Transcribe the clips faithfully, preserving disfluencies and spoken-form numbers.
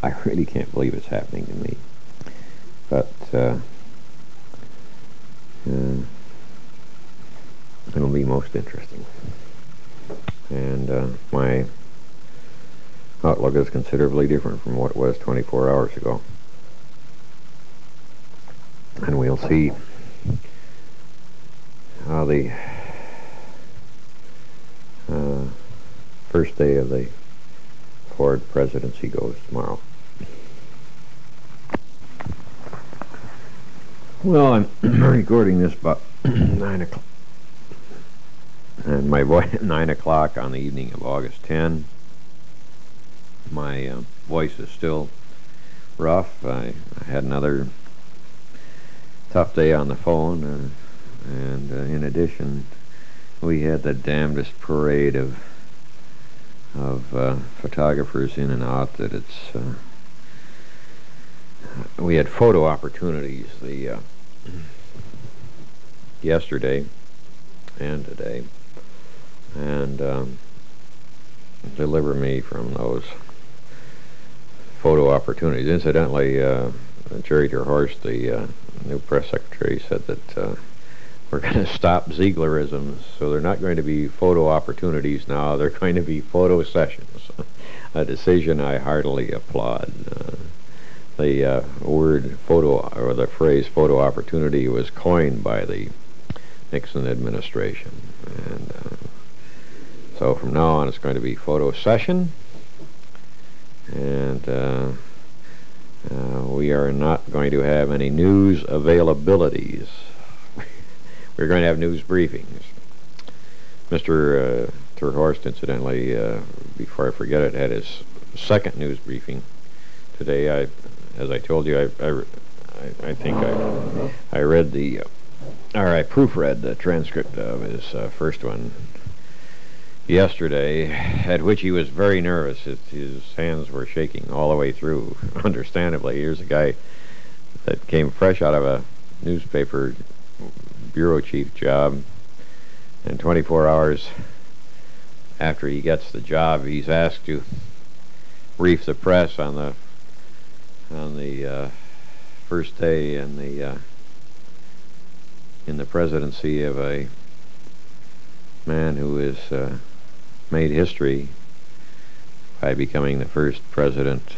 I really can't believe it's happening to me. But uh, uh, it'll be most interesting. And uh, my outlook is considerably different from what it was twenty-four hours ago. And we'll see how the uh, first day of the Ford presidency goes tomorrow. Well, I'm recording this about nine o'clock, and my voice nine o'clock on the evening of August tenth. My uh, voice is still rough. I, I had another tough day on the phone, uh, and uh, in addition, we had the damnedest parade of of uh, photographers in and out that it's. Uh, we had photo opportunities the uh, yesterday and today, and um, deliver me from those photo opportunities. Incidentally, uh, Jerry Terhorst, the uh, new press secretary, said that uh, we're going to stop Zieglerisms, so they're not going to be photo opportunities now, they're going to be photo sessions. A decision I heartily applaud. Uh, the uh, word photo, or the phrase photo opportunity, was coined by the Nixon administration. And uh, so from now on it's going to be photo session, and uh, uh, we are not going to have any news availabilities. We're going to have news briefings. Mister Uh, Terhorst, incidentally, uh, before I forget it, had his second news briefing today. I, as I told you, I, I, I think I, I read the, uh, or I proofread the transcript of his uh, first one yesterday, at which he was very nervous. His, his hands were shaking all the way through, understandably. Here's a guy that came fresh out of a newspaper bureau chief job, and twenty-four hours after he gets the job, he's asked to brief the press on the on the uh, first day in the uh, in the presidency of a man who has uh, made history by becoming the first president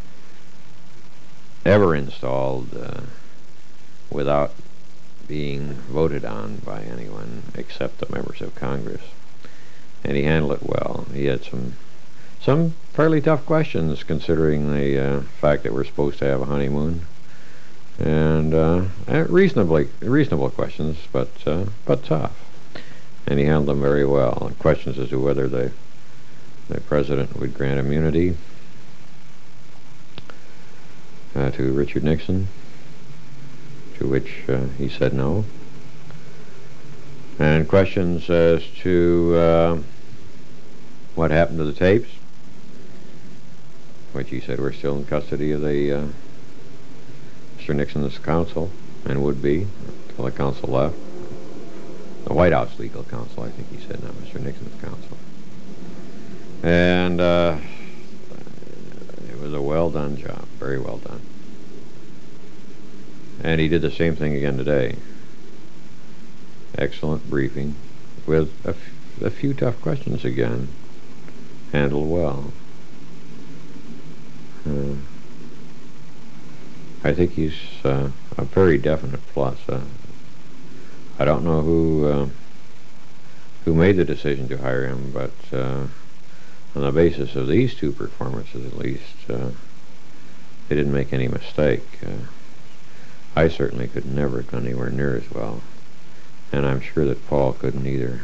ever installed uh, without being voted on by anyone except the members of Congress. And he handled it well. He had some some fairly tough questions, considering the uh, fact that we're supposed to have a honeymoon, and uh, reasonably reasonable questions, but uh, but tough. And he handled them very well. And questions as to whether the the president would grant immunity uh, to Richard Nixon, to which uh, he said no. And questions as to uh, what happened to the tapes, which he said were still in custody of the uh, Mister Nixon's counsel, and would be until the counsel left. The White House legal counsel, I think he said, not Mister Nixon's counsel. And uh, it was a well-done job, very well done. And he did the same thing again today. Excellent briefing with a, f a few tough questions again. Handled well. Uh, I think he's uh, a very definite plus. Uh, I don't know who uh, who made the decision to hire him, but uh, on the basis of these two performances, at least, uh, they didn't make any mistake. Uh, I certainly could never have done anywhere near as well, and I'm sure that Paul couldn't either.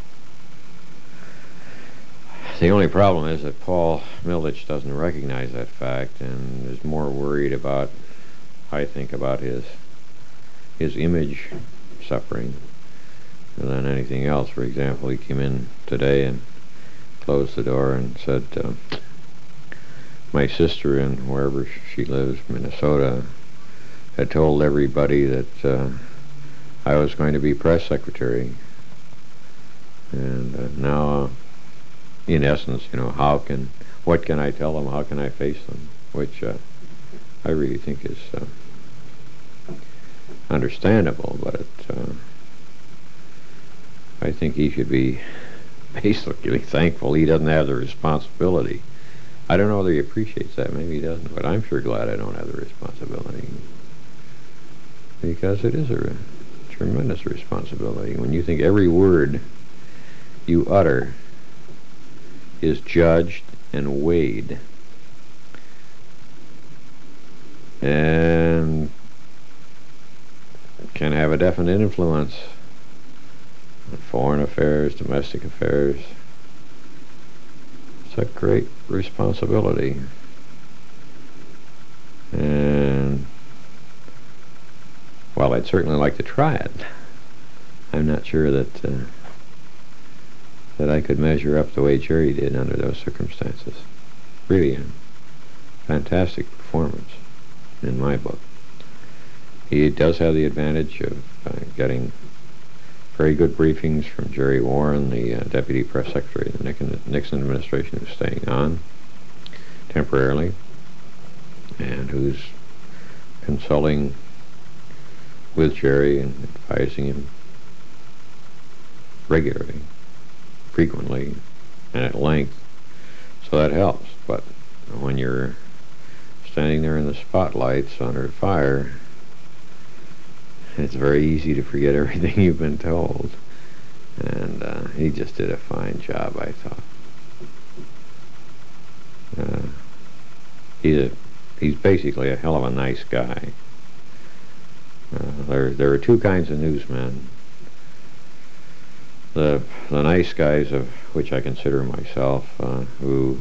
The only problem is that Paul Milditch doesn't recognize that fact and is more worried about, I think, about his his image suffering than anything else. For example, he came in today and closed the door and said, uh, my sister in wherever she lives, Minnesota, had told everybody that uh, I was going to be press secretary. And uh, now, uh, in essence, you know, how can, what can I tell them? How can I face them? which uh, I really think is uh, understandable, but it, uh, I think he should be basically thankful he doesn't have the responsibility. I don't know whether he appreciates that. Maybe he doesn't, but I'm sure glad I don't have the responsibility, because it is a re- tremendous responsibility when you think every word you utter is judged and weighed, and can have a definite influence on foreign affairs, domestic affairs. It's a great responsibility. And while I'd certainly like to try it, I'm not sure that uh, that I could measure up the way Jerry did under those circumstances. Really a fantastic performance in my book. He does have the advantage of uh, getting very good briefings from Jerry Warren, the uh, Deputy Press Secretary of the Nixon administration, who's staying on temporarily and who's consulting with Jerry and advising him regularly, frequently, and at length, so that helps. But when you're standing there in the spotlights under fire, it's very easy to forget everything you've been told. And uh, he just did a fine job, I thought. Uh, he's, a, he's basically a hell of a nice guy. Uh, there, there are two kinds of newsmen. The, the nice guys, of which I consider myself, uh, who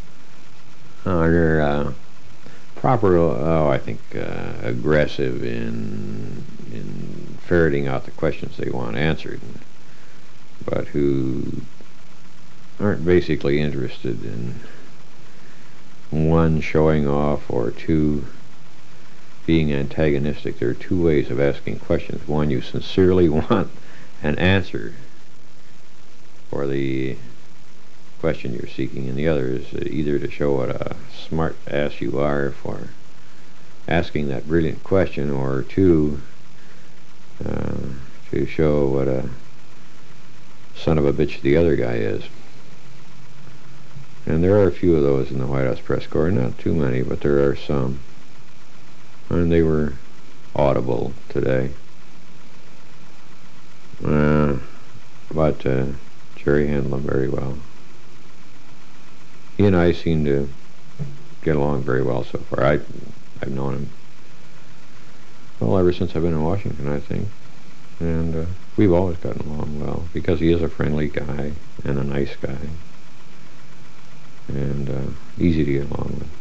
are uh, proper, oh, I think, uh, aggressive in in ferreting out the questions they want answered, but who aren't basically interested in, one, showing off, or two, being antagonistic. There are two ways of asking questions. One, you sincerely want an answer for the question you're seeking, and the other is either to show what a smart ass you are for asking that brilliant question, or two, uh, to show what a son of a bitch the other guy is. And there are a few of those in the White House press corps, not too many, but there are some. And they were audible today. Uh, but uh, Jerry handled them very well. He and I seem to get along very well so far. I, I've known him, well, ever since I've been in Washington, I think. And uh, we've always gotten along well, because he is a friendly guy and a nice guy. And uh, easy to get along with.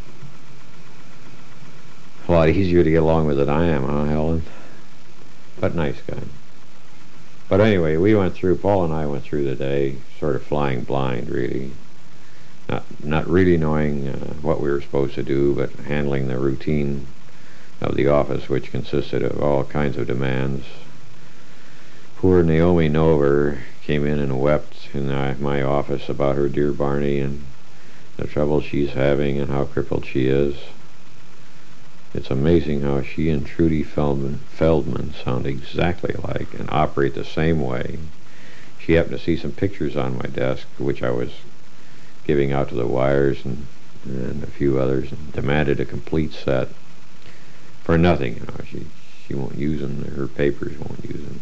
A lot easier to get along with than I am, huh, Helen? But nice guy. But anyway, we went through, Paul and I went through the day sort of flying blind, really. Not, not really knowing uh, what we were supposed to do, but handling the routine of the office, which consisted of all kinds of demands. Poor Naomi Nover came in and wept in uh, my office about her dear Barney and the trouble she's having and how crippled she is. It's amazing how she and Trudy Feldman, Feldman sound exactly alike and operate the same way. She happened to see some pictures on my desk, which I was giving out to the wires and, and a few others, and demanded a complete set for nothing. You know, she she won't use them. Her papers won't use them.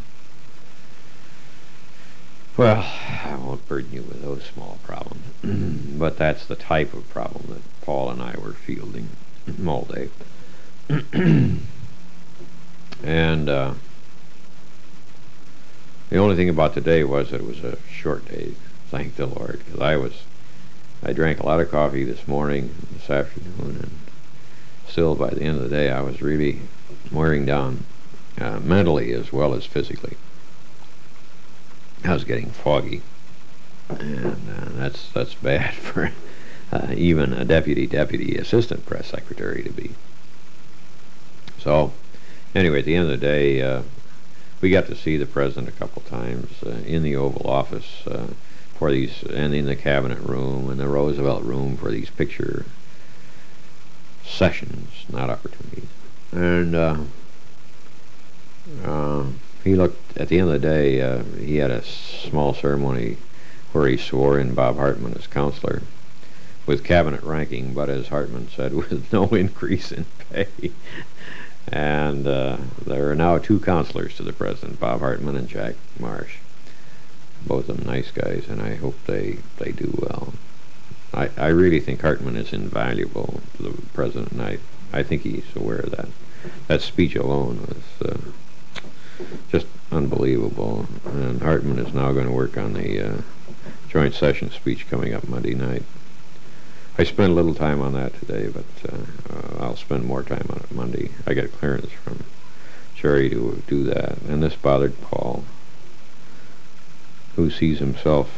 Well, I won't burden you with those small problems, but that's the type of problem that Paul and I were fielding all day. And uh, the only thing about today was that it was a short day, thank the Lord, because I was, I drank a lot of coffee this morning, this afternoon, and still by the end of the day I was really wearing down uh, mentally as well as physically. I was getting foggy, and uh, that's that's bad for uh, even a deputy deputy assistant press secretary to be. So, anyway, at the end of the day, uh, we got to see the president a couple times uh, in the Oval Office uh, for these, and in the Cabinet Room and the Roosevelt Room for these picture sessions, not opportunities. And uh, uh, he looked, at the end of the day, uh, he had a small ceremony where he swore in Bob Hartman as counselor with cabinet ranking, but as Hartman said, with no increase in pay. And uh, there are now two counselors to the president, Bob Hartman and Jack Marsh. Both of them nice guys, and I hope they, they do well. I, I really think Hartman is invaluable to the president, and I, I think he's aware of that. That speech alone was uh, just unbelievable. And Hartman is now going to work on the uh, joint session speech coming up Monday night. I spent a little time on that today, but uh, uh, I'll spend more time on it Monday. I got clearance from Jerry to do that, and this bothered Paul, who sees himself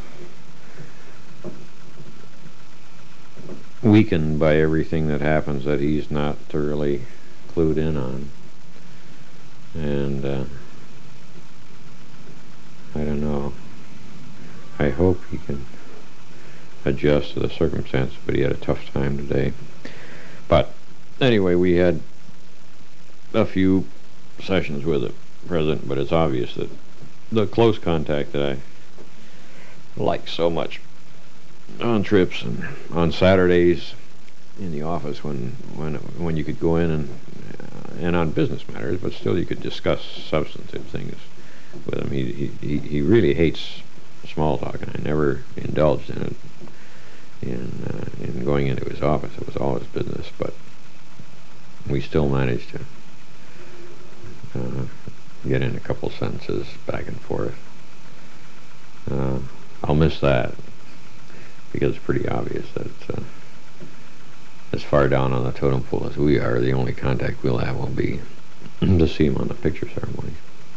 weakened by everything that happens that he's not thoroughly clued in on. And uh, I don't know. I hope he can adjust to the circumstances, but he had a tough time today. But anyway, we had a few sessions with the president, but it's obvious that the close contact that I like so much on trips and on Saturdays in the office when when when you could go in and uh, and on business matters, but still you could discuss substantive things with him. He he he really hates small talk, and I never indulged in it. In uh, in going into his office, it was always business, but we still managed to uh, get in a couple sentences back and forth. Uh, I'll miss that, because it's pretty obvious that uh, as far down on the totem pole as we are, the only contact we'll have will be to see him on the picture ceremony.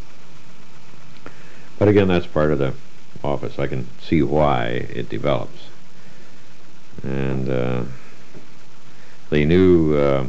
But again, that's part of the office. I can see why it develops. And uh, the new uh,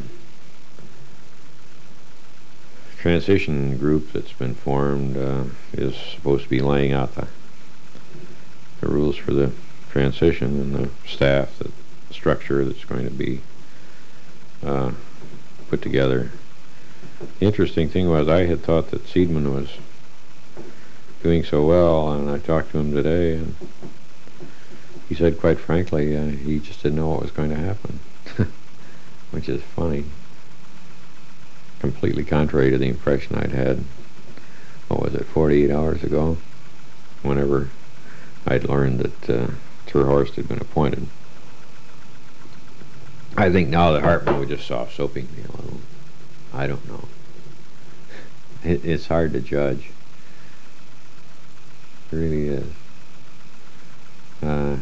transition group that's been formed uh, is supposed to be laying out the, the rules for the transition and the staff, the structure that's going to be uh, put together. The interesting thing was, I had thought that Seidman was doing so well, and I talked to him today, and he said, quite frankly, uh, he just didn't know what was going to happen, which is funny. Completely contrary to the impression I'd had, what was it, forty-eight hours ago, whenever I'd learned that uh, Terhorst had been appointed. I think now that Hartman was just soft-soaping me a little. I don't know. It, it's hard to judge. It really is. Uh,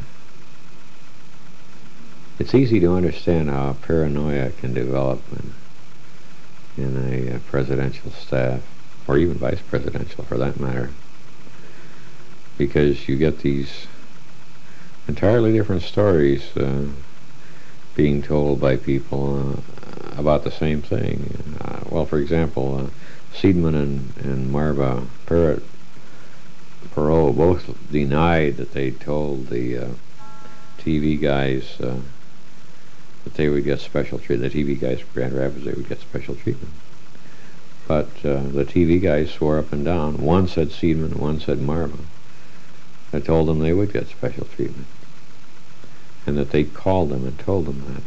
it's easy to understand how paranoia can develop in, in a uh, presidential staff, or even vice presidential for that matter, because you get these entirely different stories uh, being told by people uh, about the same thing. Uh, well, for example, uh, Seidman and, and Marva Perot, Perot both denied that they told the uh, T V guys uh, that they would get special treatment. The T V guys from Grand Rapids, they would get special treatment. But uh, the T V guys swore up and down. One said Seidman, one said Marva. I told them they would get special treatment, and that they called them and told them that.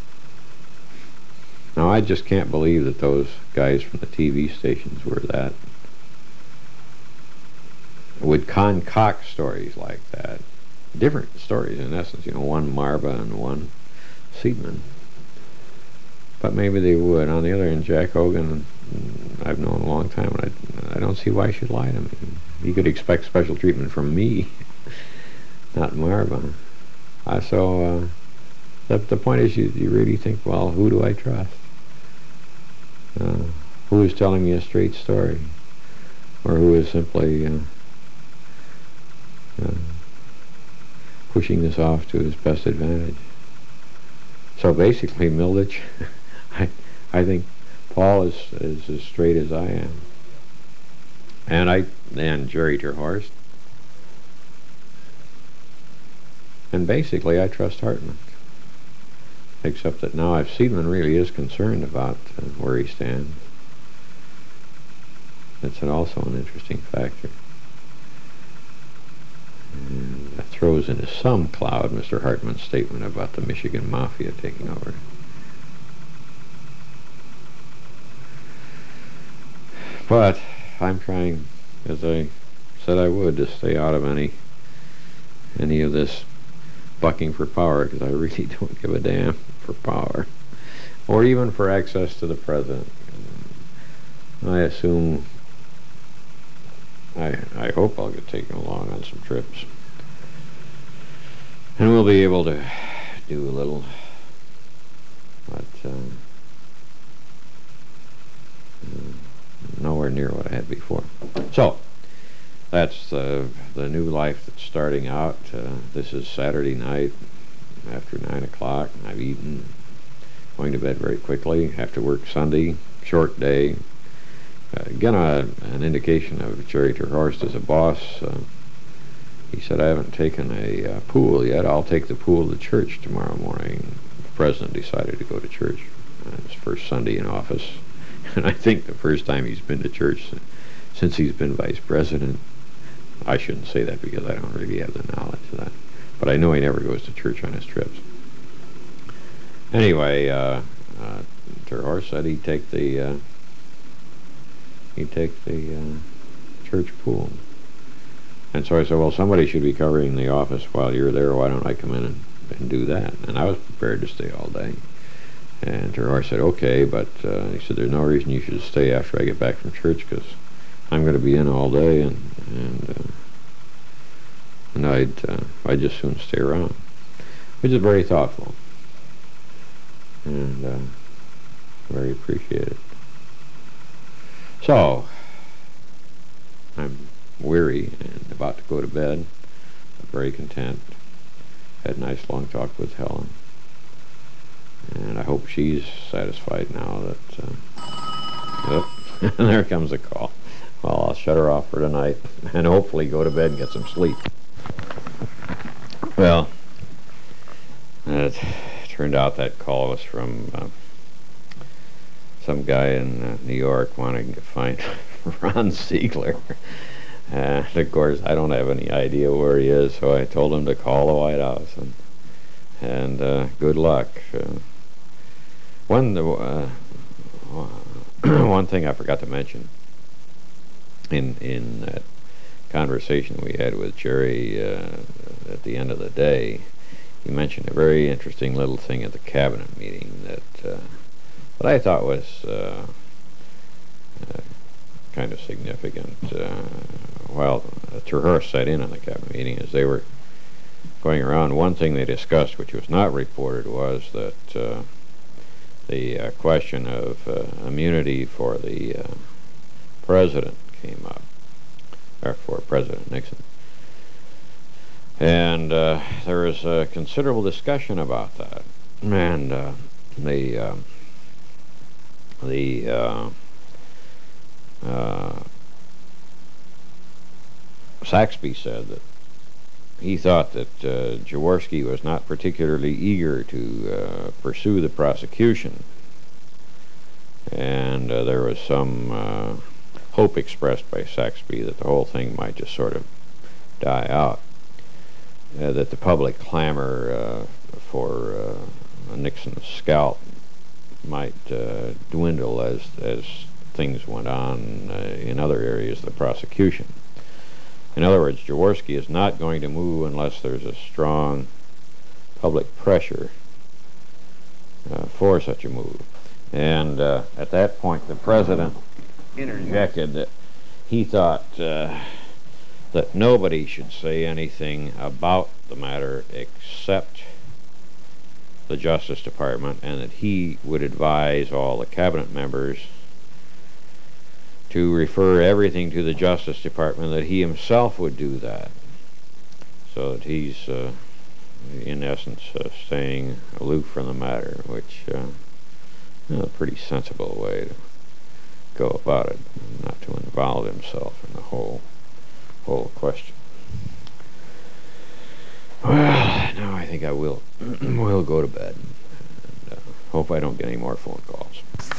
Now, I just can't believe that those guys from the T V stations were that, would concoct stories like that. Different stories, in essence, you know, one Marva and one Seidman. But maybe they would. On the other hand, Jack Hogan, I've known a long time, and I, I don't see why he should lie to me. He could expect special treatment from me, not Marva. Uh, so uh, the, the point is, you, you really think, well, who do I trust? Uh, who is telling me a straight story? Or who is simply uh, uh, pushing this off to his best advantage? So basically, Milditch, I, I think Paul is, is as straight as I am. And I, and Jerry Terhorst. And basically, I trust Hartman. except that now if Seidman really is concerned about uh, where he stands, it's an also an interesting factor. And that throws into some cloud Mister Hartman's statement about the Michigan Mafia taking over. But I'm trying, as I said I would, to stay out of any any of this bucking for power, because I really don't give a damn for power, or even for access to the president. I assume, I, I hope I'll get taken along on some trips, and we'll be able to do a little, but um, nowhere near what I had before. So, that's uh, the new life that's starting out. Uh, this is Saturday night after nine o'clock. I've eaten, going to bed very quickly. Have to work Sunday, short day. Uh, again, uh, an indication of Jerry Terhorst as a boss. Uh, he said, I haven't taken a uh, pool yet. I'll take the pool to church tomorrow morning. The president decided to go to church. Uh, his first Sunday in office. And I think the first time he's been to church since he's been vice president. I shouldn't say that because I don't really have the knowledge of that. But I know he never goes to church on his trips. Anyway, uh, uh, Terhorst said he'd take the uh, he'd take the uh, church pool. And so I said, well, somebody should be covering the office while you're there. Why don't I come in and, and do that? And I was prepared to stay all day. And Terhorst said, okay, but uh, he said, there's no reason you should stay after I get back from church, because I'm going to be in all day, and and uh, and I'd uh, I'd just soon stay around, which is very thoughtful and uh, very appreciated. So I'm weary and about to go to bed, but very content. Had a nice long talk with Helen, and I hope she's satisfied now that. Uh, oh, there comes a call. Well, I'll shut her off for tonight and hopefully go to bed and get some sleep. Well, it turned out that call was from uh, some guy in uh, New York wanting to find Ron Ziegler. Uh, of course, I don't have any idea where he is, so I told him to call the White House, and, and uh, good luck. Uh, one, uh, one thing I forgot to mention in in that conversation we had with Jerry uh, at the end of the day, he mentioned a very interesting little thing at the cabinet meeting that uh, that I thought was uh, uh, kind of significant. Uh, while uh, Terhorst sat in on the cabinet meeting, as they were going around, one thing they discussed, which was not reported, was that uh, the uh, question of uh, immunity for the uh, president came up, or for President Nixon. And uh, there was a considerable discussion about that. And uh, the uh, the uh, uh, Saxby said that he thought that uh, Jaworski was not particularly eager to uh, pursue the prosecution, and uh, there was some uh, hope expressed by Saxby that the whole thing might just sort of die out, uh, that the public clamor uh, for uh, Nixon's scalp might uh, dwindle as as things went on uh, in other areas of the prosecution. In other words, Jaworski is not going to move unless there's a strong public pressure uh, for such a move. And uh, at that point, the president interjected that he thought uh, that nobody should say anything about the matter except the Justice Department, and that he would advise all the cabinet members to refer everything to the Justice Department, that he himself would do that. So that he's, uh, in essence, uh, staying aloof from the matter, which uh, is a pretty sensible way to go about it, not to involve himself in the whole whole question. Well, now I think I will will go to bed. hope I don't get any more phone calls.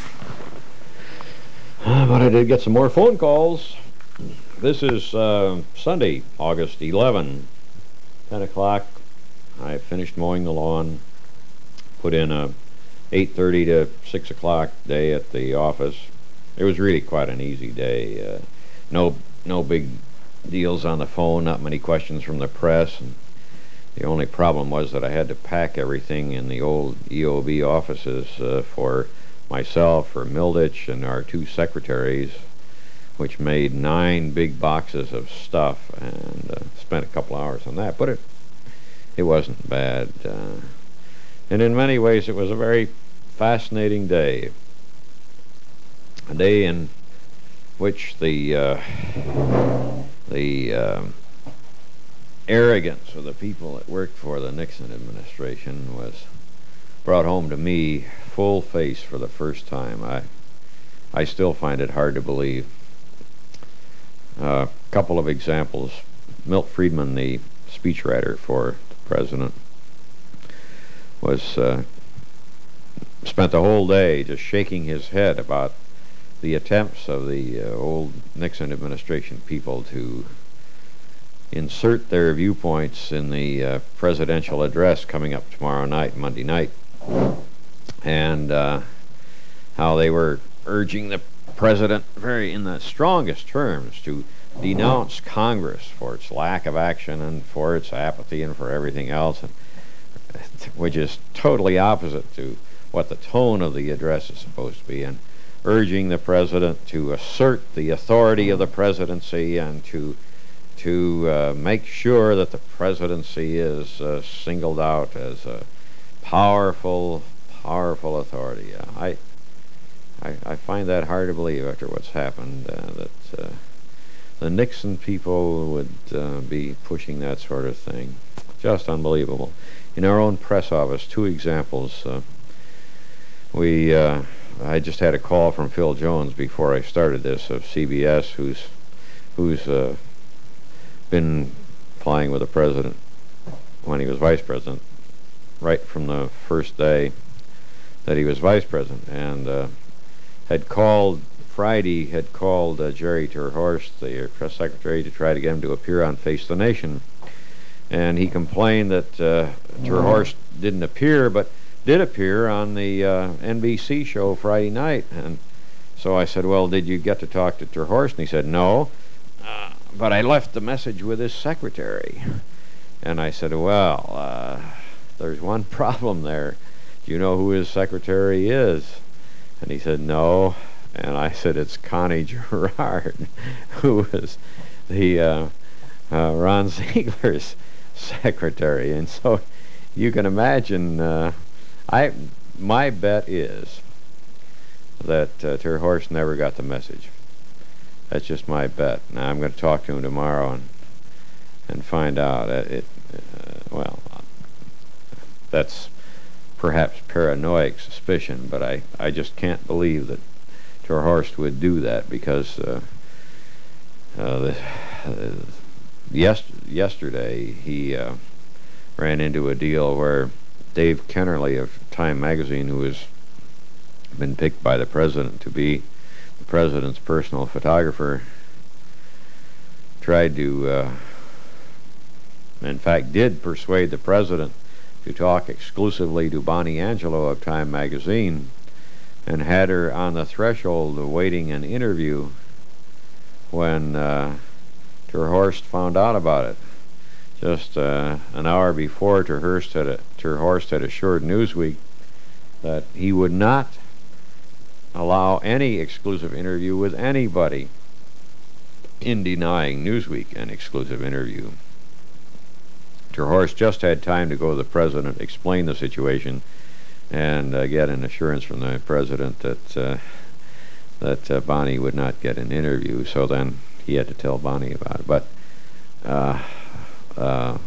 Uh, but I did get some more phone calls. This is uh, Sunday, August eleventh, ten o'clock. I finished mowing the lawn, put in a eight thirty to six o'clock day at the office. It was really quite an easy day. Uh, no, no big deals on the phone, not many questions from the press. And the only problem was that I had to pack everything in the old E O B offices uh, for myself, for Milditch, and our two secretaries, which made nine big boxes of stuff, and uh, spent a couple hours on that. But it it wasn't bad. Uh, and in many ways, it was a very fascinating day. A day in which the uh, the uh, arrogance of the people that worked for the Nixon administration was brought home to me full face for the first time. I I still find it hard to believe. A uh, couple of examples. Milt Friedman, the speechwriter for the president, was uh, spent the whole day just shaking his head about the attempts of the uh, old Nixon administration people to insert their viewpoints in the uh, presidential address coming up tomorrow night, Monday night, and uh, how they were urging the president very in the strongest terms to denounce Congress for its lack of action and for its apathy and for everything else, and, which is totally opposite to what the tone of the address is supposed to be, and urging the president to assert the authority of the presidency and to to uh, make sure that the presidency is uh, singled out as a powerful, powerful authority. Uh, I, I I find that hard to believe after what's happened, uh, that uh, the Nixon people would uh, be pushing that sort of thing. Just unbelievable. In our own press office, two examples. Uh, we uh, I just had a call from Phil Jones before I started this of C B S, who's who's uh, been flying with the president when he was vice president, right from the first day that he was vice president, and uh, had called Friday, had called uh, Jerry Terhorst, the press secretary, to try to get him to appear on Face the Nation, and he complained that uh, Terhorst didn't appear, but did appear on the uh, N B C show Friday night. And so I said, well, did you get to talk to Terhorst? And he said, no, uh, but I left the message with his secretary. And I said, well, uh, there's one problem there. Do you know who his secretary is? And he said, no. And I said, it's Connie Gerard, who was the uh, uh, Ron Ziegler's secretary. And so you can imagine, uh, I my bet is that uh, Terhorst never got the message. That's just my bet. Now I'm going to talk to him tomorrow and and find out. It, it uh, well, that's perhaps paranoid suspicion, but I I just can't believe that Terhorst would do that, because uh, uh, the, uh, yes, yesterday he uh, ran into a deal where Dave Kennerly of Time magazine, who has been picked by the president to be the president's personal photographer, tried to, uh, in fact did persuade the president to talk exclusively to Bonnie Angelo of Time magazine, and had her on the threshold awaiting an interview when uh, Terhorst found out about it. Just uh, an hour before, Terhorst had, a, Terhorst had assured Newsweek that he would not allow any exclusive interview with anybody, in denying Newsweek an exclusive interview. Terhorst just had time to go to the president, explain the situation, and uh, get an assurance from the president that uh, that uh, Bonnie would not get an interview. So then he had to tell Bonnie about it. But uh, uh,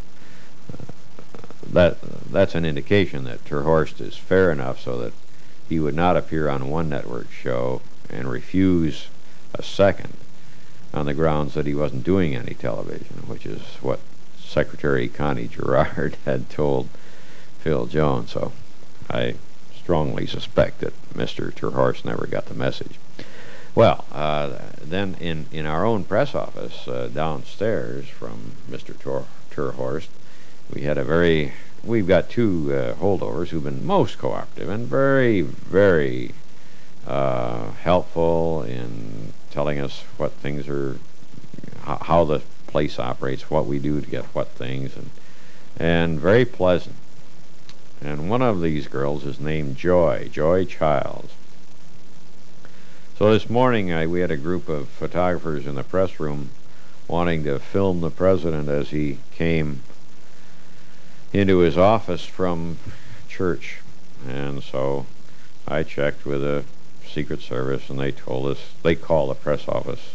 that that's an indication that Terhorst is fair enough so that he would not appear on one network show and refuse a second on the grounds that he wasn't doing any television, which is what Secretary Connie Gerard had told Phil Jones. So I strongly suspect that Mister Terhorst never got the message. Well, uh, then in, in our own press office uh, downstairs from Mister Ter Terhorst, we had a very, we've got two uh, holdovers who've been most cooperative and very, very uh, helpful in telling us what things are, how, how the place operates, what we do to get what things, and and very pleasant. And one of these girls is named Joy, Joy Childs. So this morning I, we had a group of photographers in the press room wanting to film the president as he came into his office from church. And so I checked with the Secret Service, and they told us, they call the press office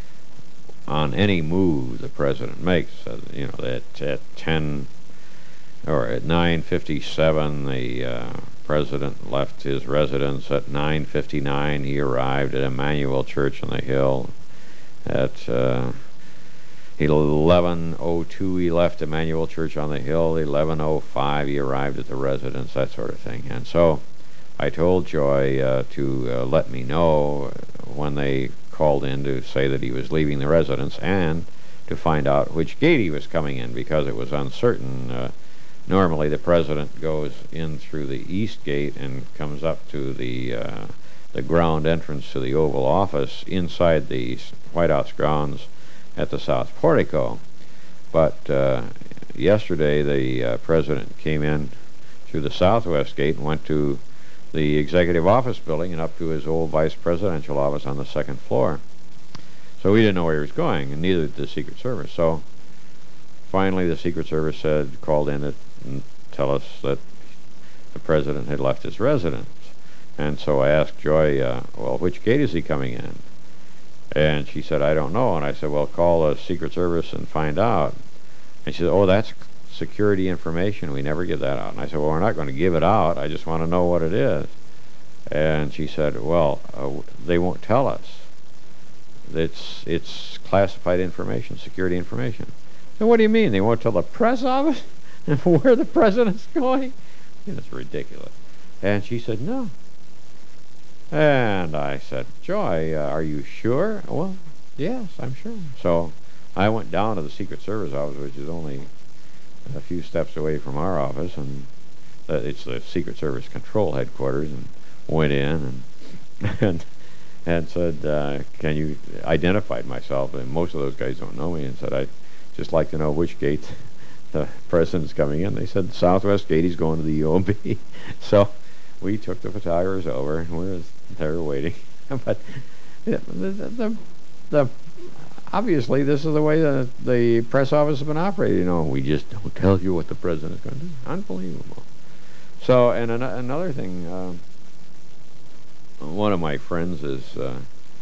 on any move the president makes. Uh, you know, that at ten or at nine fifty-seven, the uh, president left his residence. At nine fifty-nine, he arrived at Emmanuel Church on the Hill. At uh, eleven oh two, he left Emmanuel Church on the Hill. eleven oh five, he arrived at the residence, that sort of thing. And so I told Joy uh, to uh, let me know when they called in to say that he was leaving the residence, and to find out which gate he was coming in, because it was uncertain. Uh, normally the president goes in through the east gate and comes up to the uh, the ground entrance to the Oval Office inside the White House grounds at the South Portico. But uh, yesterday the uh, president came in through the southwest gate and went to the Executive Office building and up to his old vice presidential office on the second floor. So we didn't know where he was going, and neither did the Secret Service. So finally the Secret Service said, called in and tell us that the president had left his residence. And so I asked Joy, uh, well, which gate is he coming in? And she said, I don't know. And I said, well, call the Secret Service and find out. And she said, oh, that's security information. We never give that out. And I said, well, we're not going to give it out. I just want to know what it is. And she said, well, uh, they won't tell us. It's it's classified information, security information. And what do you mean? They won't tell the press office where the president's going? You know, it's ridiculous. And she said, no. And I said, Joy, uh, are you sure? Well, yes, I'm sure. So I went down to the Secret Service office, which is only a few steps away from our office, and uh, it's the Secret Service control headquarters, and went in and and, and said, uh, can you, identified myself, and most of those guys don't know me, and said, I'd just like to know which gate the president's coming in. They said, southwest gate, he's going to the U O B. So we took the photographers over, and we were there waiting. But the, the, the, the obviously, this is the way the, the press office has been operating. You know, we just don't tell you what the president's going to do. Unbelievable. So, and an another thing, uh, one of my friends is uh,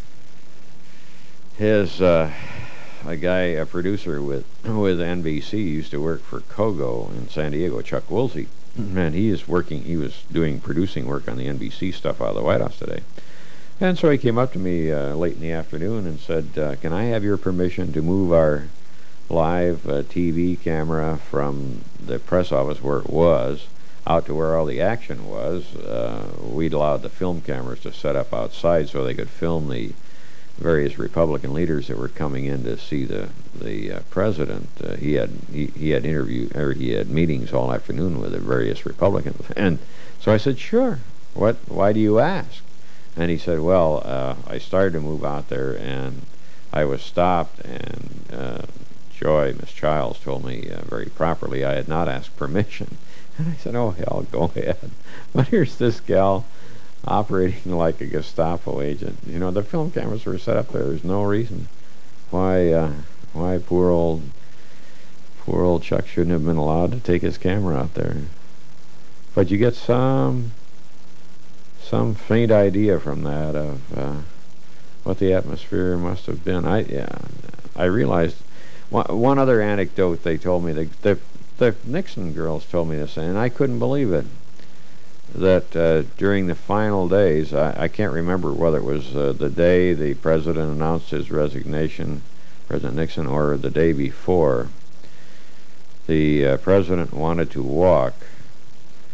his uh, a guy, a producer with with N B C, used to work for Kogo in San Diego, Chuck Woolsey, and he is working. He was doing producing work on the N B C stuff out of the White House today. And so he came up to me uh, late in the afternoon and said, uh, can I have your permission to move our live uh, T V camera from the press office where it was out to where all the action was? Uh, we'd allowed the film cameras to set up outside so they could film the various Republican leaders that were coming in to see the the uh, president. Uh, he had he, he had interview or he had meetings all afternoon with the various Republicans. And so I said, sure. What? Why do you ask? And he said, well, uh, I started to move out there, and I was stopped, and uh, Joy, Miss Childs, told me uh, very properly I had not asked permission. And I said, oh, hell, go ahead. But here's this gal operating like a Gestapo agent. You know, the film cameras were set up there. There's no reason why uh, why poor old, poor old Chuck shouldn't have been allowed to take his camera out there. But you get some... some faint idea from that of uh, what the atmosphere must have been. I yeah, I realized one, one other anecdote they told me. The, the the Nixon girls told me this, and I couldn't believe it. That uh, during the final days, I, I can't remember whether it was uh, the day the president announced his resignation, President Nixon, or the day before, the uh, president wanted to walk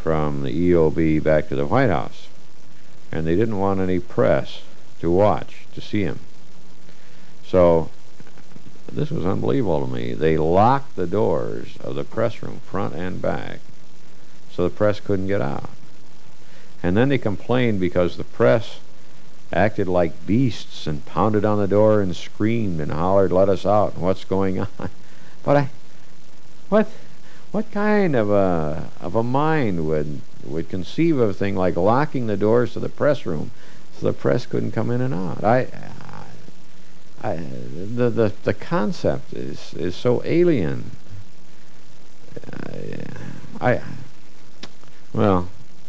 from the E O B back to the White House, and they didn't want any press to watch, to see him. So this was unbelievable to me. They locked the doors of the press room, front and back, so the press couldn't get out. And then they complained because the press acted like beasts and pounded on the door and screamed and hollered, "Let us out, what's going on?" But I, what, what kind of a of a mind would would conceive of a thing like locking the doors to the press room so the press couldn't come in and out? I, I, the the the concept is is so alien. I, I well,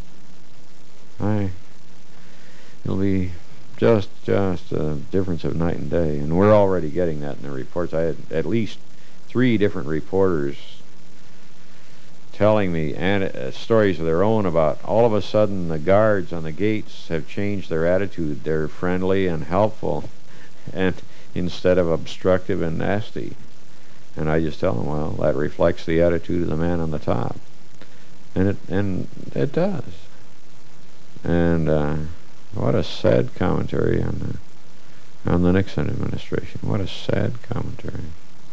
I it'll be just just a difference of night and day, and we're already getting that in the reports. I had at least three different reporters telling me and uh, stories of their own about all of a sudden the guards on the gates have changed their attitude. They're friendly and helpful, and instead of obstructive and nasty. And I just tell them, well, that reflects the attitude of the man on the top, and it and it does. And uh, what a sad commentary on the on the Nixon administration. What a sad commentary.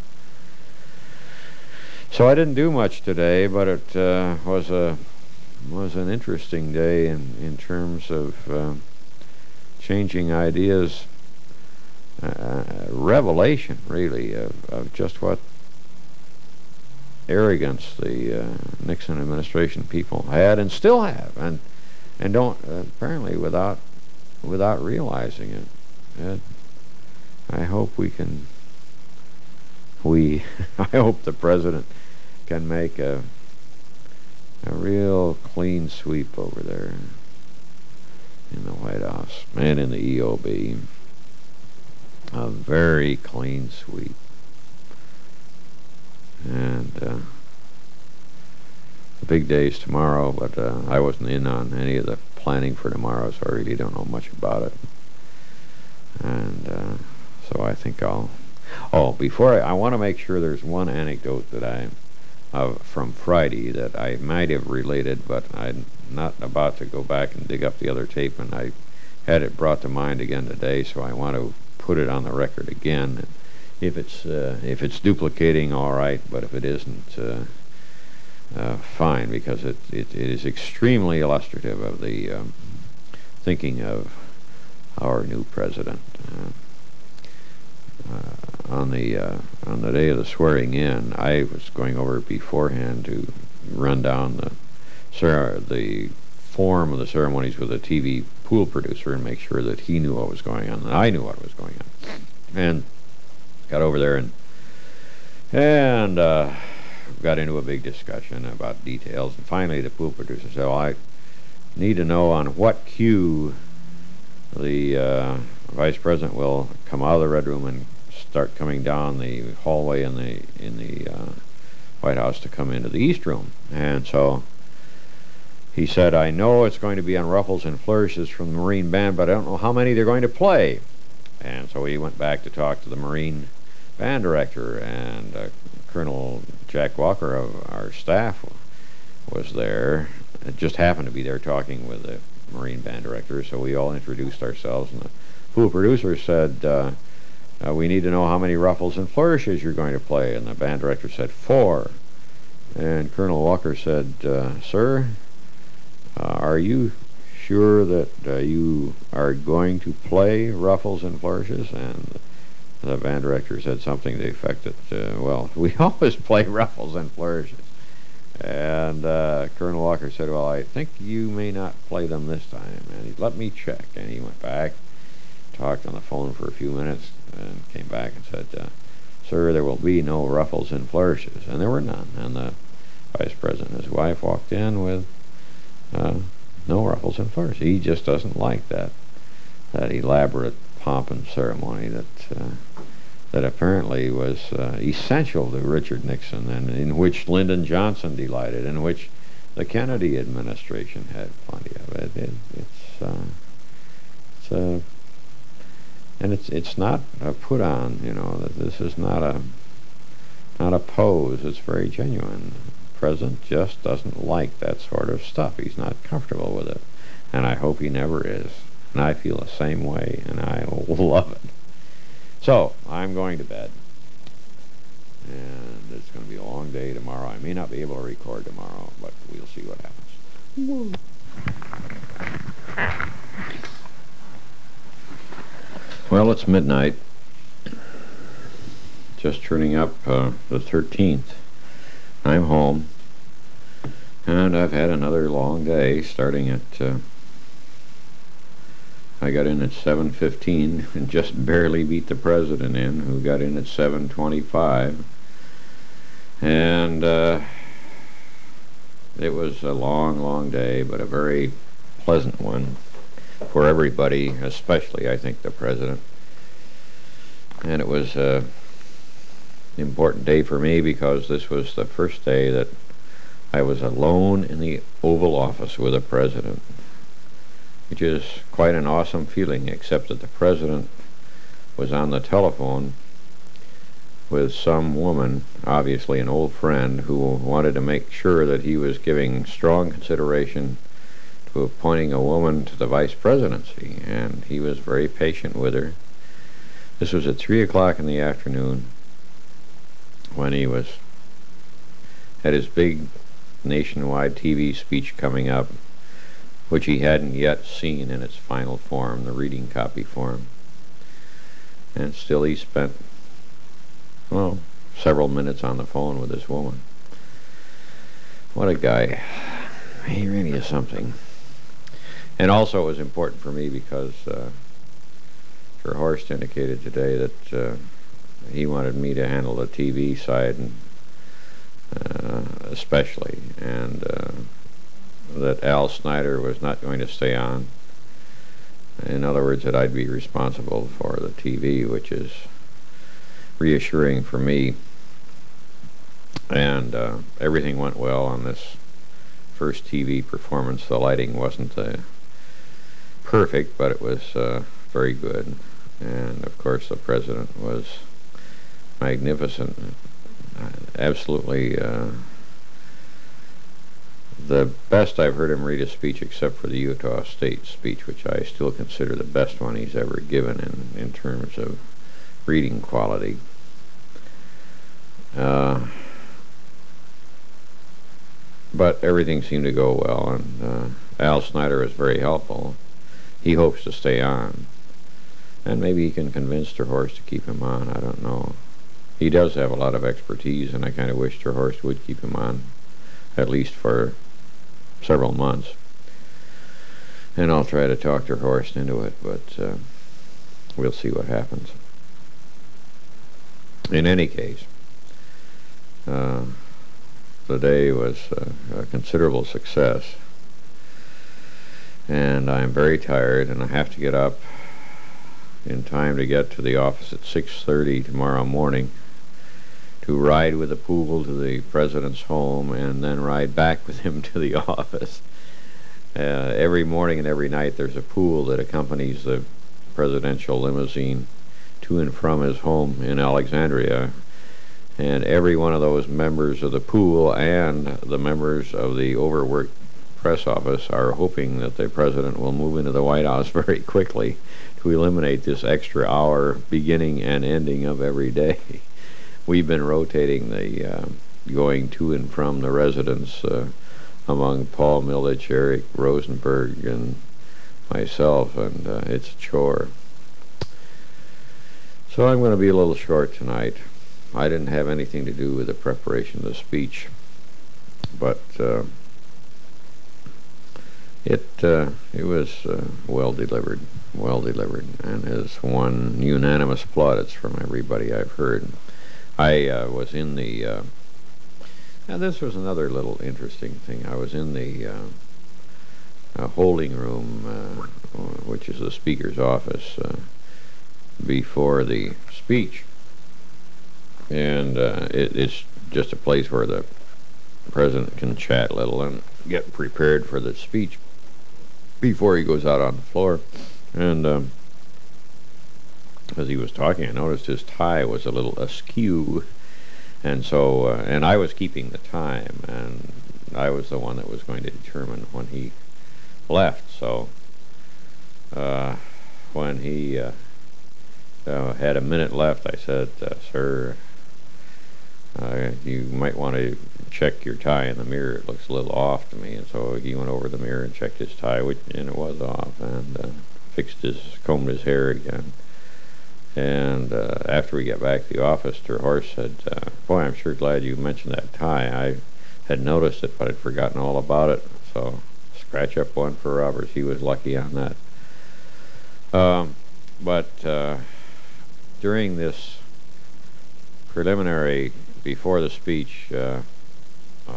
So I didn't do much today, but it uh, was a was an interesting day in in terms of uh, changing ideas, uh, revelation really of, of just what arrogance the uh, Nixon administration people had and still have, and and don't uh, apparently without without realizing it. And I hope we can. We I hope the president can make a a real clean sweep over there in the White House and in the E O B. A very clean sweep. And uh, the big day's tomorrow, but uh, I wasn't in on any of the planning for tomorrow, so I really don't know much about it. And uh, so I think I'll... Oh, before I, I want to make sure there's one anecdote that I, uh, from Friday that I might have related, but I'm not about to go back and dig up the other tape, and I had it brought to mind again today, so I want to put it on the record again. And if it's uh, if it's duplicating, all right, but if it isn't, uh, uh, fine, because it, it it is extremely illustrative of the um, thinking of our new president. Uh, Uh, on the uh, on the day of the swearing in, I was going over beforehand to run down the the form of the ceremonies with a T V pool producer and make sure that he knew what was going on and I knew what was going on. And got over there and and uh, got into a big discussion about details. And finally, the pool producer said, "Well, I need to know on what cue the uh, vice president will come out of the Red Room and start coming down the hallway in the in the uh, White House to come into the East Room." And so he said, "I know it's going to be on Ruffles and Flourishes from the Marine Band, but I don't know how many they're going to play." And so he went back to talk to the Marine Band director, and uh, Colonel Jack Walker of our staff was there. It just happened to be there talking with the Marine Band director, so we all introduced ourselves, and the pool producer said, uh, uh, "We need to know how many Ruffles and Flourishes you're going to play." And the band director said, "Four." And Colonel Walker said, uh, "Sir, uh, are you sure that uh, you are going to play Ruffles and Flourishes?" And the band director said something to the effect that, uh, "Well, we always play Ruffles and Flourishes." And uh, Colonel Walker said, "Well, I think you may not play them this time." And he let me check. And he went back, talked on the phone for a few minutes, and came back and said, uh, "Sir, there will be no Ruffles and Flourishes." And there were none. And the vice president and his wife walked in with uh, no Ruffles and Flourishes. He just doesn't like that that elaborate pomp and ceremony that uh, that apparently was uh, essential to Richard Nixon, and in which Lyndon Johnson delighted, in which the Kennedy administration had plenty of it. it it's uh, it's a and it's it's not a put on. You know, this is not a not a pose. It's very genuine. The president just doesn't like that sort of stuff. He's not comfortable with it. And I hope he never is. And I feel the same way, and I love it. So, I'm going to bed. And it's going to be a long day tomorrow. I may not be able to record tomorrow, but we'll see what happens. Well, it's midnight. Just turning up uh, the thirteenth. I'm home. And I've had another long day, starting at... Uh, I got in at seven fifteen and just barely beat the president in, who got in at seven twenty-five. And uh, it was a long, long day, but a very pleasant one for everybody, especially, I think, the president. And it was an important day for me because this was the first day that I was alone in the Oval Office with the president, which is quite an awesome feeling, except that the president was on the telephone with some woman, obviously an old friend, who wanted to make sure that he was giving strong consideration to appointing a woman to the vice presidency, and he was very patient with her. This was at three o'clock in the afternoon when he was had his big nationwide T V speech coming up, which he hadn't yet seen in its final form, the reading copy form. And still he spent, well, several minutes on the phone with this woman. What a guy. He really is something. And also it was important for me because uh, Horst indicated today that uh, he wanted me to handle the T V side, and, uh, especially, and uh, that Al Snyder was not going to stay on. In other words, that I'd be responsible for the T V, which is reassuring for me. And uh, everything went well on this first T V performance. The lighting wasn't uh, perfect, but it was uh, very good. And of course the president was magnificent, absolutely uh, the best I've heard him read a speech, except for the Utah State speech, which I still consider the best one he's ever given in, in terms of reading quality. Uh, but everything seemed to go well, and uh, Al Snyder was very helpful. He hopes to stay on, and maybe he can convince Ter Horst to keep him on. I don't know. He does have a lot of expertise, and I kind of wish Ter Horst would keep him on, at least for several months. And I'll try to talk Ter Horst into it, but uh, we'll see what happens. In any case, uh, the day was uh, a considerable success, and I'm very tired, and I have to get up in time to get to the office at six thirty tomorrow morning to ride with the pool to the president's home and then ride back with him to the office. Uh, every morning and every night there's a pool that accompanies the presidential limousine to and from his home in Alexandria, and every one of those members of the pool and the members of the overworked press office are hoping that the president will move into the White House very quickly to eliminate this extra hour beginning and ending of every day. We've been rotating the uh, going to and from the residence uh, among Paul Milich, Eric Rosenberg, and myself, and uh, it's a chore. So I'm going to be a little short tonight. I didn't have anything to do with the preparation of the speech, but uh, it uh, it was uh, well delivered, well delivered, and has won unanimous plaudits from everybody I've heard. I uh, was in the, uh, now this was another little interesting thing. I was in the uh, uh, holding room, uh, which is the Speaker's office, uh, before the speech. And uh, it, it's just a place where the president can chat a little and get prepared for the speech before he goes out on the floor. And um, as he was talking, I noticed his tie was a little askew, And so, uh, and I was keeping the time, and I was the one that was going to determine when he left. So, uh, when he uh, uh, had a minute left, I said, uh, "Sir, uh, you might want to check your tie in the mirror. It looks a little off to me." And so he went over the mirror and checked his tie, which, and it was off, and uh, fixed his, combed his hair again. And uh, after we got back to the office, Ter Horst said, uh, "Boy, I'm sure glad you mentioned that tie. I had noticed it, but I'd forgotten all about it. So scratch up one for Roberts. He was lucky on that." Um, but uh, during this preliminary, before the speech, uh, uh,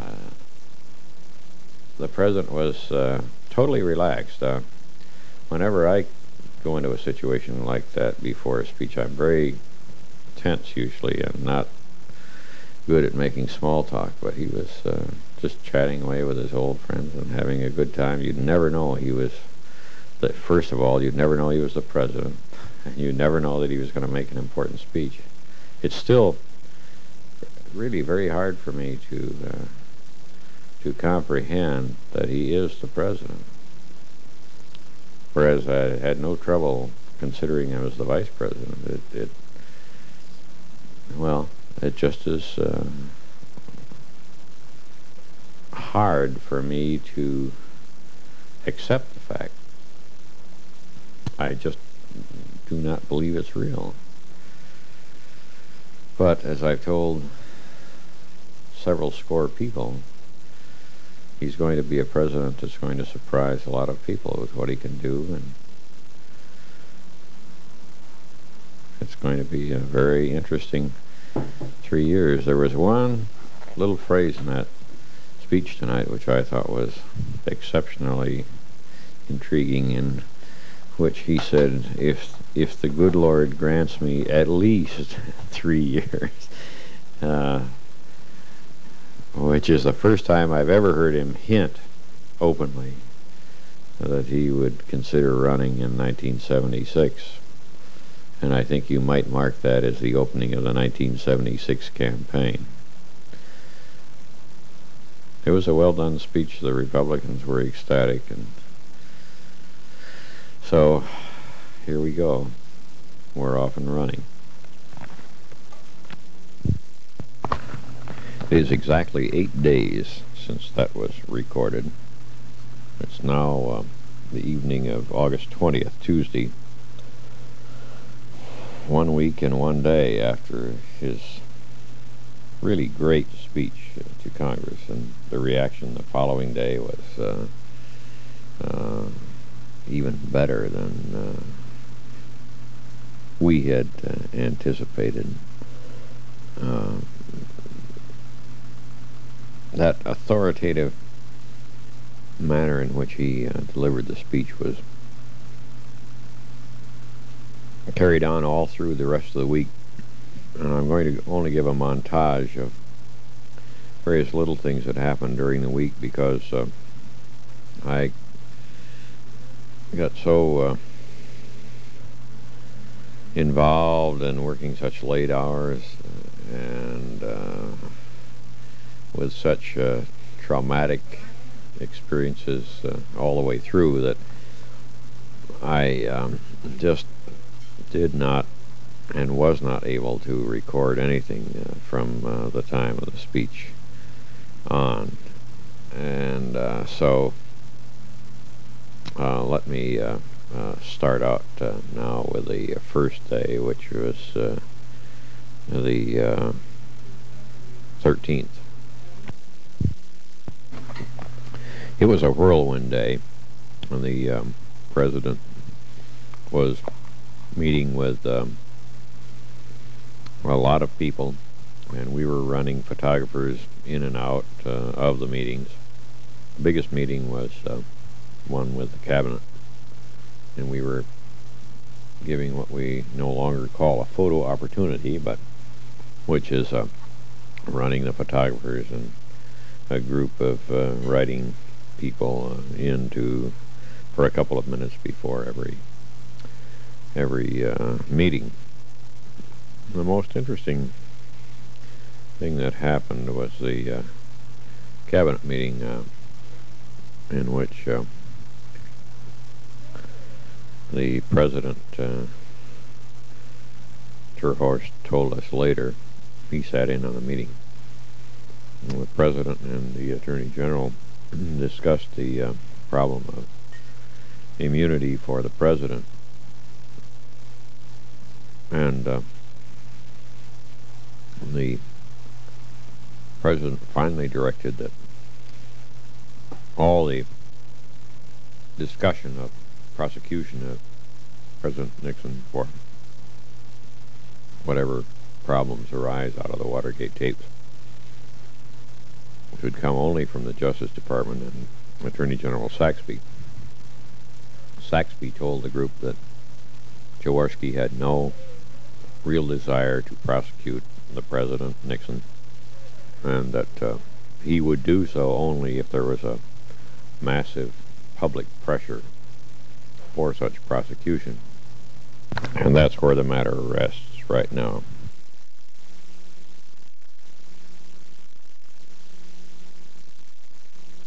the president was uh, totally relaxed. Uh, whenever I go into a situation like that before a speech, I'm very tense usually and not good at making small talk, but he was uh, just chatting away with his old friends and having a good time. You'd never know he was, the, first of all, you'd never know he was the president, and you'd never know that he was going to make an important speech. It's still really very hard for me to uh, to comprehend that he is the president, whereas I had no trouble considering him as the vice president. It, it well, it just is uh, hard for me to accept the fact. I just do not believe it's real. But as I've told several score people, he's going to be a president that's going to surprise a lot of people with what he can do, and it's going to be a very interesting three years. There was one little phrase in that speech tonight which I thought was exceptionally intriguing, in which he said, if if the good Lord grants me at least three years, uh, which is the first time I've ever heard him hint openly that he would consider running in nineteen seventy-six. And I think you might mark that as the opening of the nineteen seventy-six campaign. It was a well-done speech. The Republicans were ecstatic, and so here we go. We're off and running. It is exactly eight days since that was recorded. It's now uh, the evening of August twentieth, Tuesday, one week and one day after his really great speech uh, to Congress, and the reaction the following day was uh, uh, even better than uh, we had uh, anticipated. Uh, that authoritative manner in which he uh, delivered the speech was carried on all through the rest of the week. And I'm going to only give a montage of various little things that happened during the week, because uh, I got so uh, involved in working such late hours and uh, with such uh, traumatic experiences uh, all the way through that I um, just did not and was not able to record anything uh, from uh, the time of the speech on. And uh, so uh, let me uh, uh, start out uh, now with the first day, which was uh, the uh, thirteenth. It was a whirlwind day, and the um, president was meeting with um, a lot of people, and we were running photographers in and out uh, of the meetings. The biggest meeting was uh, one with the cabinet, and we were giving what we no longer call a photo opportunity, but which is uh, running the photographers and a group of uh, writing people uh, into for a couple of minutes before every every uh, meeting. The most interesting thing that happened was the uh, cabinet meeting uh, in which uh, the president, uh, Terhorst, told us later. He sat in on the meeting. And the president and the attorney general discussed the uh, problem of immunity for the president, and uh, the president finally directed that all the discussion of prosecution of President Nixon for whatever problems arise out of the Watergate tapes should come only from the Justice Department and Attorney General Saxby. Saxby told the group that Jaworski had no real desire to prosecute the President, Nixon, and that uh, he would do so only if there was a massive public pressure for such prosecution. And that's where the matter rests right now.